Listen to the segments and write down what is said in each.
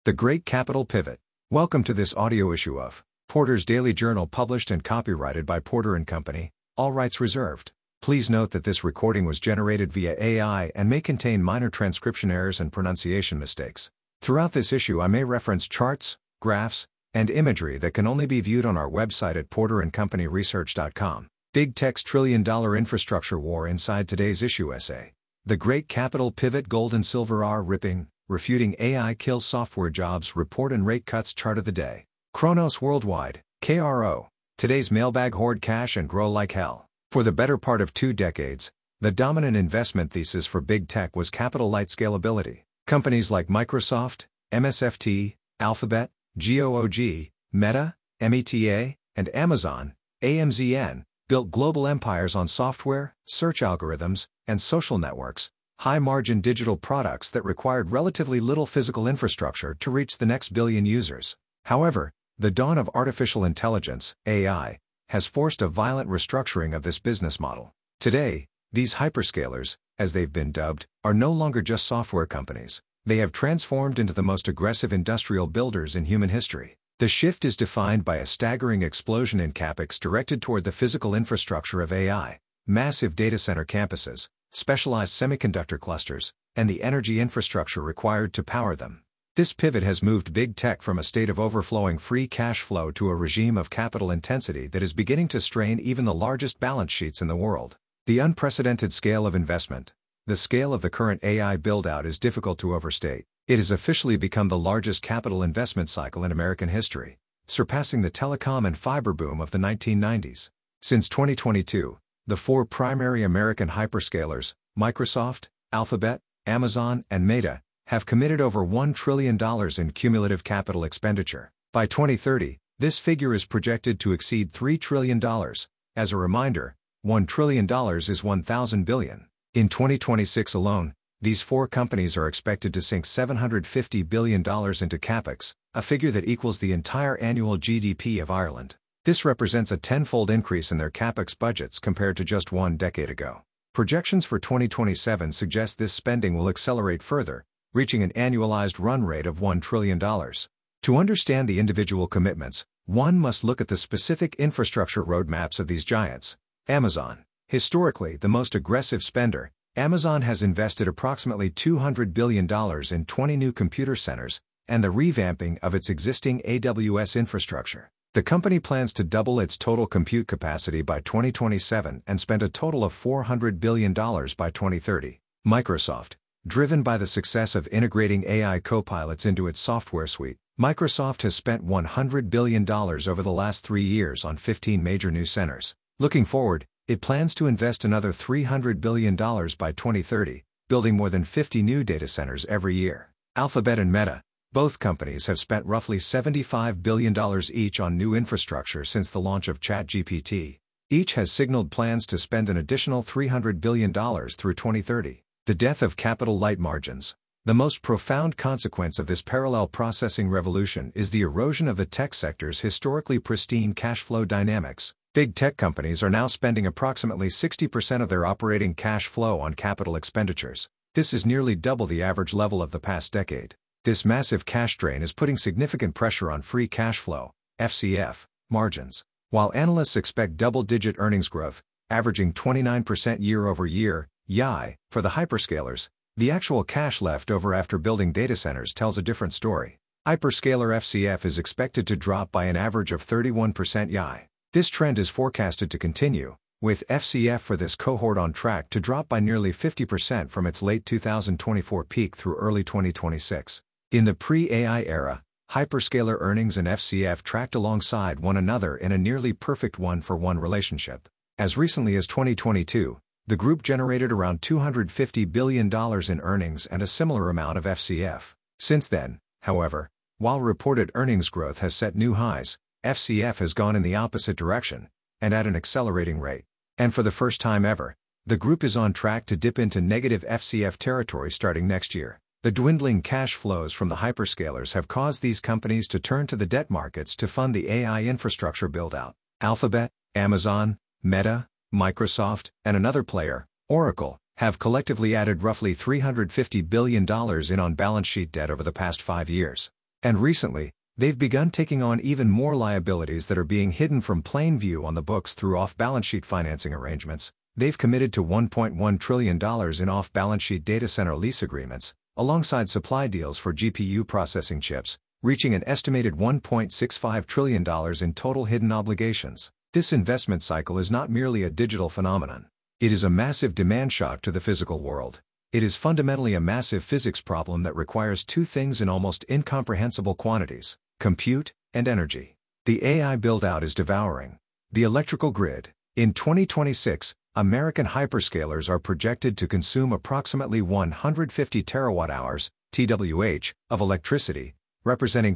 The Great Capital Pivot. Welcome to this audio issue of Porter's Daily Journal, published and copyrighted by Porter & Company, all rights reserved. Please note that this recording was generated via AI and may contain minor transcription errors and pronunciation mistakes. Throughout this issue I may reference charts, graphs, and imagery that can only be viewed on our website at porterandcompanyresearch.com. Big Tech's trillion-dollar infrastructure war inside today's issue essay. The Great Capital Pivot. Gold and silver are ripping, refuting AI kills software jobs report and rate cuts chart of the day. Kronos Worldwide, KRO. Today's mailbag: hoard cash and grow like hell. For the better part of 2 decades, the dominant investment thesis for big tech was capital-light scalability. Companies like Microsoft, MSFT, Alphabet, GOOG, Meta, META, and Amazon, AMZN, built global empires on software, search algorithms, and social networks, high-margin digital products that required relatively little physical infrastructure to reach the next billion users. However, the dawn of artificial intelligence, AI, has forced a violent restructuring of this business model. Today, these hyperscalers, as they've been dubbed, are no longer just software companies. They have transformed into the most aggressive industrial builders in human history. The shift is defined by a staggering explosion in CapEx directed toward the physical infrastructure of AI, massive data center campuses, specialized semiconductor clusters, and the energy infrastructure required to power them. This pivot has moved big tech from a state of overflowing free cash flow to a regime of capital intensity that is beginning to strain even the largest balance sheets in the world. The unprecedented scale of investment. The scale of the current AI build-out is difficult to overstate. It has officially become the largest capital investment cycle in American history, surpassing the telecom and fiber boom of the 1990s. Since 2022, the 4 primary American hyperscalers, Microsoft, Alphabet, Amazon, and Meta, have committed over $1 trillion in cumulative capital expenditure. By 2030, this figure is projected to exceed $3 trillion. As a reminder, $1 trillion is 1,000 billion. In 2026 alone, these 4 companies are expected to sink $750 billion into CapEx, a figure that equals the entire annual GDP of Ireland. This represents a 10-fold increase in their CapEx budgets compared to just 1 decade ago. Projections for 2027 suggest this spending will accelerate further, reaching an annualized run rate of $1 trillion. To understand the individual commitments, one must look at the specific infrastructure roadmaps of these giants. Amazon. Historically the most aggressive spender, Amazon has invested approximately $200 billion in 20 new computer centers and the revamping of its existing AWS infrastructure. The company plans to double its total compute capacity by 2027 and spend a total of $400 billion by 2030. Microsoft. Driven by the success of integrating AI copilots into its software suite, Microsoft has spent $100 billion over the last 3 years on 15 major new centers. Looking forward, it plans to invest another $300 billion by 2030, building more than 50 new data centers every year. Alphabet and Meta. Both companies have spent roughly $75 billion each on new infrastructure since the launch of ChatGPT. Each has signaled plans to spend an additional $300 billion through 2030. The death of capital-light margins. The most profound consequence of this parallel processing revolution is the erosion of the tech sector's historically pristine cash flow dynamics. Big tech companies are now spending approximately 60% of their operating cash flow on capital expenditures. This is nearly double the average level of the past decade. This massive cash drain is putting significant pressure on free cash flow, FCF, margins. While analysts expect double-digit earnings growth, averaging 29% year-over-year, YoY, for the hyperscalers, the actual cash left over after building data centers tells a different story. Hyperscaler FCF is expected to drop by an average of 31% YoY. This trend is forecasted to continue, with FCF for this cohort on track to drop by nearly 50% from its late 2024 peak through early 2026. In the pre-AI era, hyperscaler earnings and FCF tracked alongside one another in a nearly perfect one-for-one relationship. As recently as 2022, the group generated around $250 billion in earnings and a similar amount of FCF. Since then, however, while reported earnings growth has set new highs, FCF has gone in the opposite direction, and at an accelerating rate. And for the first time ever, the group is on track to dip into negative FCF territory starting next year. The dwindling cash flows from the hyperscalers have caused these companies to turn to the debt markets to fund the AI infrastructure build-out. Alphabet, Amazon, Meta, Microsoft, and another player, Oracle, have collectively added roughly $350 billion in on-balance sheet debt over the past 5 years. And recently, they've begun taking on even more liabilities that are being hidden from plain view on the books through off-balance sheet financing arrangements. They've committed to $1.1 trillion in off-balance sheet data center lease agreements, alongside supply deals for GPU processing chips, reaching an estimated $1.65 trillion in total hidden obligations. This investment cycle is not merely a digital phenomenon. It is a massive demand shock to the physical world. It is fundamentally a massive physics problem that requires two things in almost incomprehensible quantities: compute and energy. The AI build-out is devouring the electrical grid. In 2026, American hyperscalers are projected to consume approximately 150 terawatt-hours (TWh) of electricity, representing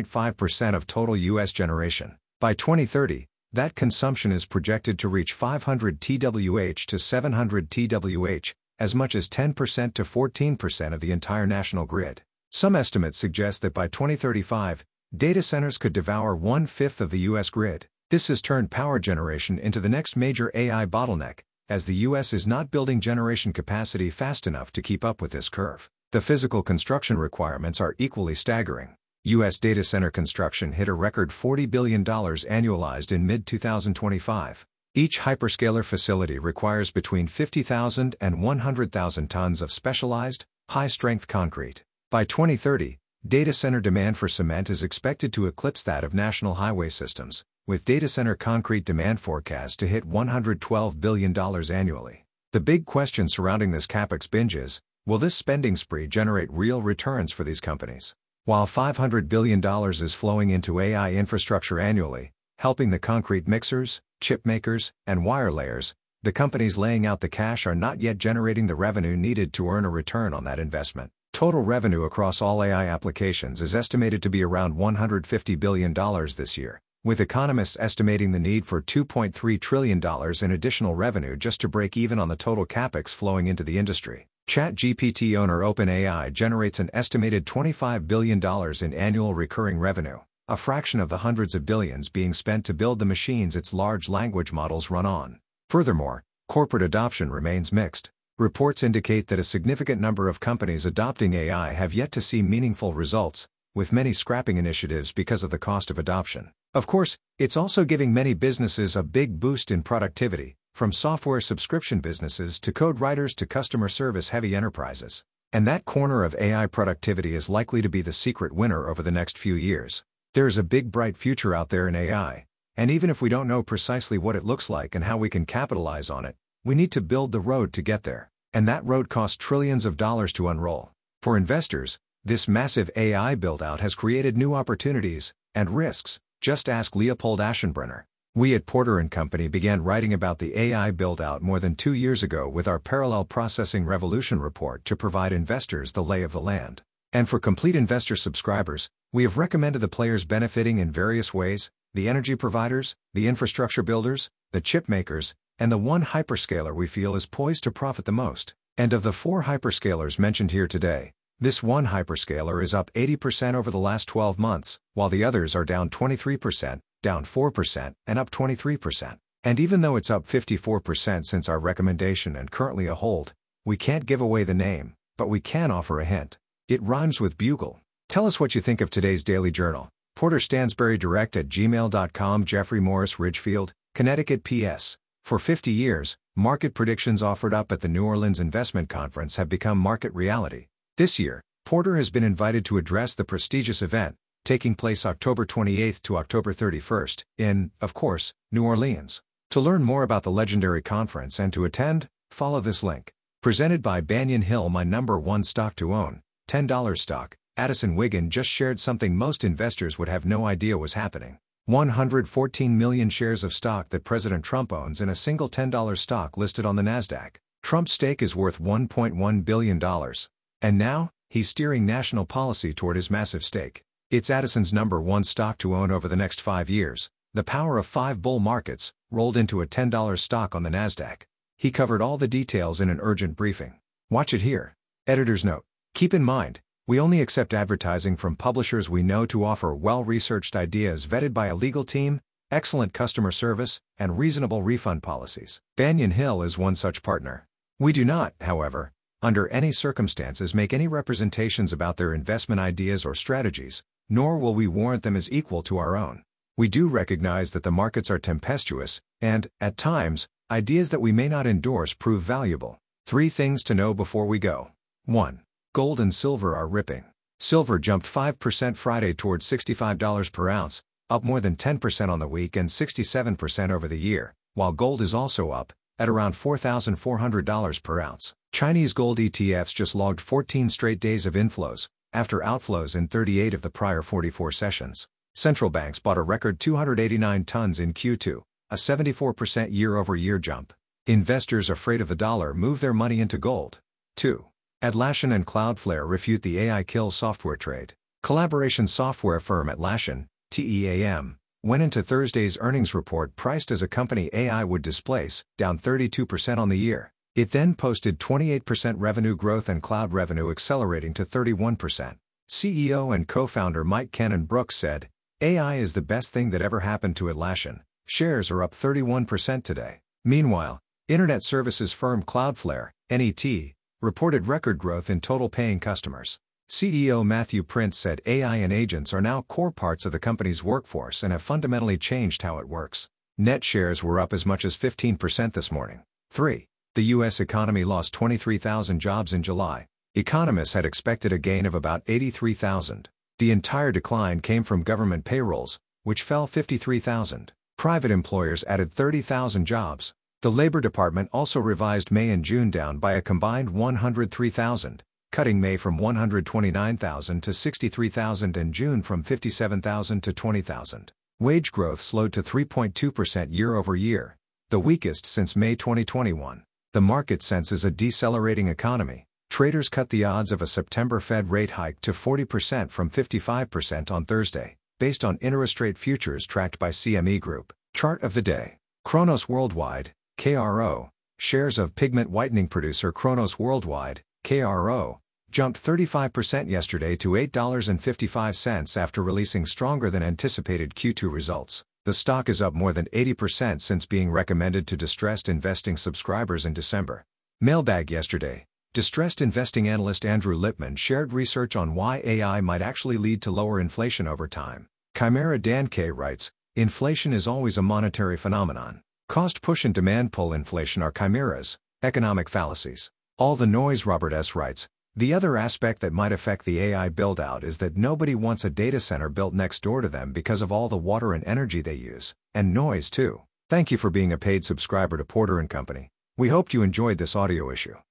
3.5% of total U.S. generation. By 2030, that consumption is projected to reach 500 TWh to 700 TWh, as much as 10% to 14% of the entire national grid. Some estimates suggest that by 2035, data centers could devour 1/5 of the U.S. grid. This has turned power generation into the next major AI bottleneck, as the U.S. is not building generation capacity fast enough to keep up with this curve. The physical construction requirements are equally staggering. U.S. data center construction hit a record $40 billion annualized in mid-2025. Each hyperscaler facility requires between 50,000 and 100,000 tons of specialized, high-strength concrete. By 2030, data center demand for cement is expected to eclipse that of national highway systems, with data center concrete demand forecast to hit $112 billion annually. The big question surrounding this capex binge is, will this spending spree generate real returns for these companies? While $500 billion is flowing into AI infrastructure annually, helping the concrete mixers, chip makers, and wire layers, the companies laying out the cash are not yet generating the revenue needed to earn a return on that investment. Total revenue across all AI applications is estimated to be around $150 billion this year, with economists estimating the need for $2.3 trillion in additional revenue just to break even on the total capex flowing into the industry. ChatGPT owner OpenAI generates an estimated $25 billion in annual recurring revenue, a fraction of the hundreds of billions being spent to build the machines its large language models run on. Furthermore, corporate adoption remains mixed. Reports indicate that a significant number of companies adopting AI have yet to see meaningful results, with many scrapping initiatives because of the cost of adoption. Of course, it's also giving many businesses a big boost in productivity, from software subscription businesses to code writers to customer service-heavy enterprises. And that corner of AI productivity is likely to be the secret winner over the next few years. There is a big bright future out there in AI, and even if we don't know precisely what it looks like and how we can capitalize on it, we need to build the road to get there. And that road costs trillions of dollars to unroll. For investors, this massive AI build-out has created new opportunities and risks. Just ask Leopold Aschenbrenner. We at Porter & Company began writing about the AI build-out more than 2 years ago with our Parallel Processing Revolution report to provide investors the lay of the land. And for complete investor subscribers, we have recommended the players benefiting in various ways: the energy providers, the infrastructure builders, the chip makers, and the one hyperscaler we feel is poised to profit the most. And of the 4 hyperscalers mentioned here today, this one hyperscaler is up 80% over the last 12 months, while the others are down 23%, down 4%, and up 23%. And even though it's up 54% since our recommendation and currently a hold, we can't give away the name, but we can offer a hint. It rhymes with bugle. Tell us what you think of today's Daily Journal. Porter Stansberry Direct at gmail.com. Jeffrey Morris Ridgefield, Connecticut, PS. For 50 years, market predictions offered up at the New Orleans Investment Conference have become market reality. This year, Porter has been invited to address the prestigious event, taking place October 28 to October 31 in, of course, New Orleans. To learn more about the legendary conference and to attend, follow this link. Presented by Banyan Hill. My number 1 stock to own, $10 stock. Addison Wiggin just shared something most investors would have no idea was happening. 114 million shares of stock that President Trump owns in a single $10 stock listed on the Nasdaq. Trump's stake is worth $1.1 billion. And now, he's steering national policy toward his massive stake. It's Addison's number 1 stock to own over the next 5 years. The power of 5 bull markets, rolled into a $10 stock on the Nasdaq. He covered all the details in an urgent briefing. Watch it here. Editor's note. Keep in mind, we only accept advertising from publishers we know to offer well-researched ideas vetted by a legal team, excellent customer service, and reasonable refund policies. Banyan Hill is one such partner. We do not, however, under any circumstances make any representations about their investment ideas or strategies, nor will we warrant them as equal to our own. We do recognize that the markets are tempestuous, and, at times, ideas that we may not endorse prove valuable. 3 things to know before we go. 1. Gold and silver are ripping. Silver jumped 5% Friday towards $65 per ounce, up more than 10% on the week and 67% over the year, while gold is also up, at around $4,400 per ounce. Chinese gold ETFs just logged 14 straight days of inflows, after outflows in 38 of the prior 44 sessions. Central banks bought a record 289 tons in Q2, a 74% year-over-year jump. Investors afraid of the dollar move their money into gold. 2. Atlassian and Cloudflare refute the AI kills software trade. Collaboration software firm Atlassian, TEAM, went into Thursday's earnings report priced as a company AI would displace, down 32% on the year. It then posted 28% revenue growth and cloud revenue accelerating to 31%. CEO and co-founder Mike Cannon-Brookes said, "AI is the best thing that ever happened to Atlassian. Shares are up 31% today." Meanwhile, internet services firm Cloudflare, NET, reported record growth in total paying customers. CEO Matthew Prince said AI and agents are now core parts of the company's workforce and have fundamentally changed how it works. Net shares were up as much as 15% this morning. 3. The U.S. economy lost 23,000 jobs in July. Economists had expected a gain of about 83,000. The entire decline came from government payrolls, which fell 53,000. Private employers added 30,000 jobs. The Labor Department also revised May and June down by a combined 103,000, cutting May from 129,000 to 63,000 and June from 57,000 to 20,000. Wage growth slowed to 3.2% year-over-year, the weakest since May 2021. The market senses a decelerating economy. Traders cut the odds of a September Fed rate hike to 40% from 55% on Thursday, based on interest rate futures tracked by CME Group. Chart of the day. Cronos Worldwide, KRO. Shares of pigment whitening producer Cronos Worldwide, KRO, jumped 35% yesterday to $8.55 after releasing stronger than anticipated Q2 results. The stock is up more than 80% since being recommended to distressed investing subscribers in December. Mailbag yesterday. Distressed investing analyst Andrew Lippman shared research on why AI might actually lead to lower inflation over time. Chimera Dan K writes, "Inflation is always a monetary phenomenon. Cost push and demand pull inflation are chimeras, economic fallacies. All the noise." Robert S. writes, "The other aspect that might affect the AI build-out is that nobody wants a data center built next door to them because of all the water and energy they use, and noise too." Thank you for being a paid subscriber to Porter & Company. We hoped you enjoyed this audio issue.